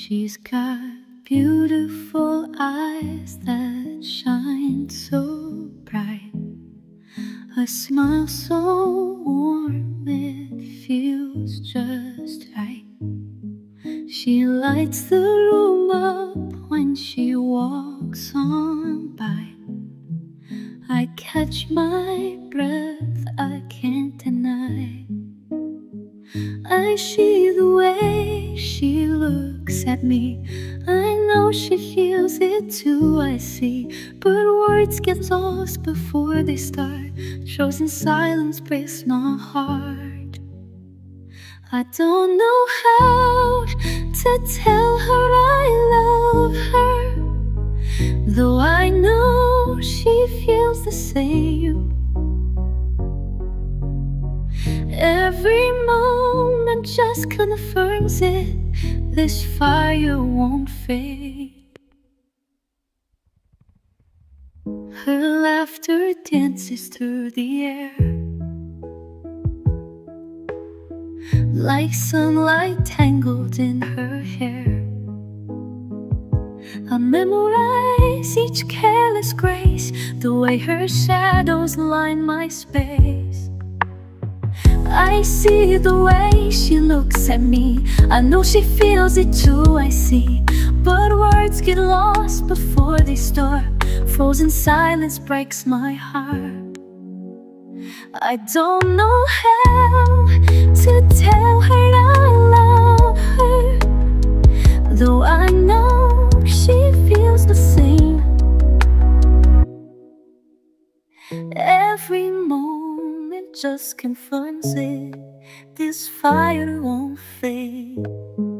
She's got beautiful eyes that shine so bright, a smile so warm it feels just right. She lights the room up when she walks on by. I catch my breath, I can't deny. I see the way she looks at me. I know she feels it too, I see. But words get lost before they start. Frozen silence breaks my heart. I don't know how to tell her I love her, though I know she feels the same. Every moment just confirms it. This fire won't fade. Her laughter dances through the air, like sunlight tangled in her hair. I memorize each careless grace, the way her shadows line my space. I see the way she looks at me. I know she feels it too, I see. But words get lost before they start. Frozen silence breaks my heart. I don't know how to tell her I love her, though I know she feels the same. Every moment just confirms it. This fire won't fade.